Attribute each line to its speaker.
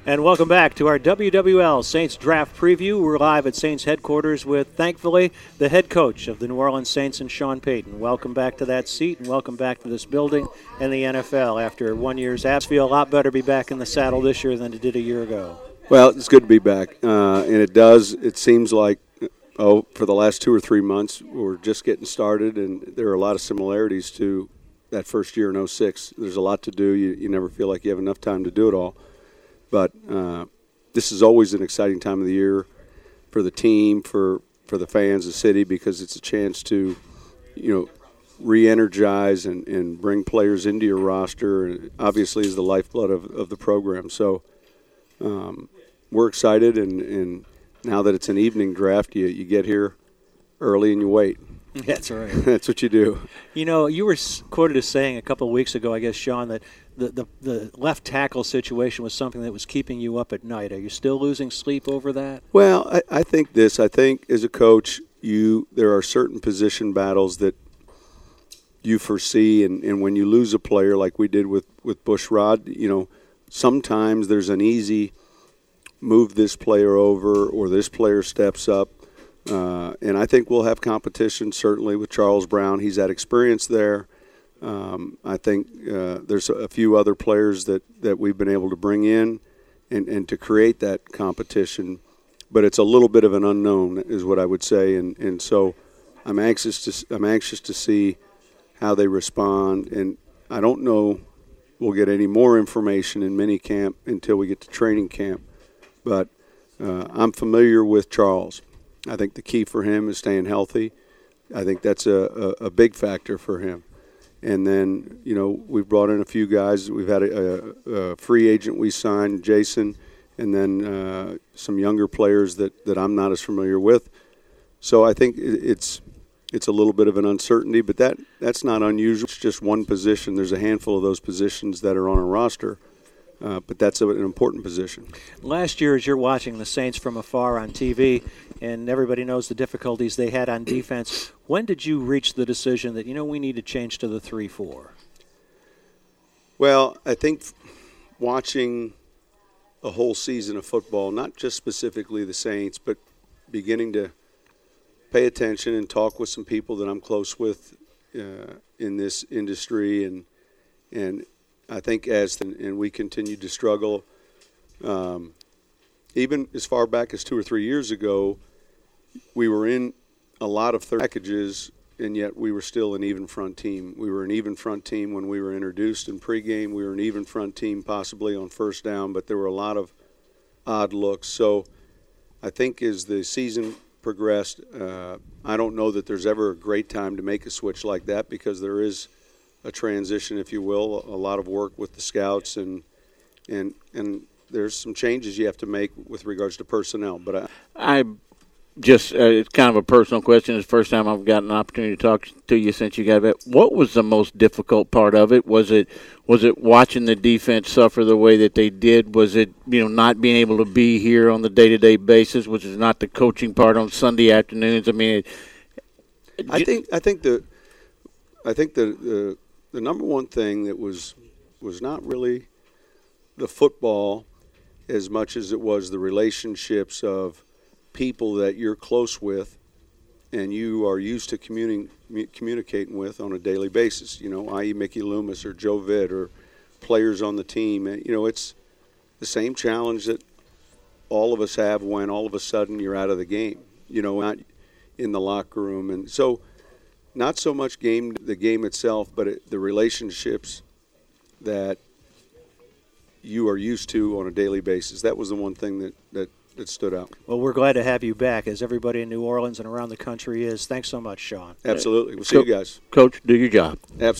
Speaker 1: And welcome back to our WWL Saints Draft Preview. We're live at Saints headquarters with, thankfully, the head coach of the New Orleans Saints and Sean Payton. Welcome back to that seat and welcome back to this building and the NFL. After 1 year's absence, feel a lot better to be back in the saddle this year than it did a year ago.
Speaker 2: Well, it's good to be back, and it seems like, for the last 2 or 3 months, we're just getting started, and there are a lot of similarities to that first year in 06. There's a lot to do. You never feel like you have enough time to do it all. But this is always an exciting time of the year for the team, for the fans, the city, because it's a chance to, re-energize and bring players into your roster. And obviously is the lifeblood of the program. So we're excited, and now that it's an evening draft, you get here early and you wait.
Speaker 1: That's right.
Speaker 2: That's what you do.
Speaker 1: You were quoted as saying a couple of weeks ago, I guess, Sean, that the left tackle situation was something that was keeping you up at night. Are you still losing sleep over that?
Speaker 2: Well, I think this. I think as a coach, there are certain position battles that you foresee, and when you lose a player like we did with Bushrod, sometimes there's an easy move this player over or this player steps up. And I think we'll have competition, certainly, with Charles Brown. He's had experience there. I think there's a few other players that we've been able to bring in and to create that competition. But it's a little bit of an unknown, is what I would say. And so I'm anxious to see how they respond. And I don't know we'll get any more information in minicamp until we get to training camp. But I'm familiar with Charles. I think the key for him is staying healthy. I think that's a big factor for him. And then, we've brought in a few guys. We've had a free agent we signed, Jason, and then some younger players that I'm not as familiar with. So I think it's a little bit of an uncertainty, but that's not unusual. It's just one position. There's a handful of those positions that are on a roster. But that's an important position.
Speaker 1: Last year, as you're watching the Saints from afar on TV, and everybody knows the difficulties they had on defense, when did you reach the decision that, we need to change to the 3-4?
Speaker 2: Well, I think watching a whole season of football, not just specifically the Saints, but beginning to pay attention and talk with some people that I'm close with in this industry, and I think and we continued to struggle, even as far back as 2 or 3 years ago, we were in a lot of third packages, and yet we were still an even front team. We were an even front team when we were introduced in pregame. We were an even front team possibly on first down, but there were a lot of odd looks. So I think as the season progressed, I don't know that there's ever a great time to make a switch like that, because there is a transition, if you will, a lot of work with the scouts, and there's some changes you have to make with regards to personnel. But
Speaker 3: I just it's kind of a personal question. It's the first time I've gotten an opportunity to talk to you since you got back. What was the most difficult part of it? Was it watching the defense suffer the way that they did? Was it not being able to be here on the day-to-day basis, which is not the coaching part on Sunday afternoons? I mean,
Speaker 2: I think the number one thing that was not really the football as much as it was the relationships of people that you're close with and you are used to communicating with on a daily basis, i.e. Mickey Loomis or Joe Vitt or players on the team. And, it's the same challenge that all of us have when all of a sudden you're out of the game, not in the locker room. And so not so much the game itself, but the relationships that you are used to on a daily basis. That was the one thing that stood out.
Speaker 1: Well, we're glad to have you back, as everybody in New Orleans and around the country is. Thanks so much, Sean.
Speaker 2: Absolutely. We'll see you guys.
Speaker 3: Coach, do your job.
Speaker 2: Absolutely.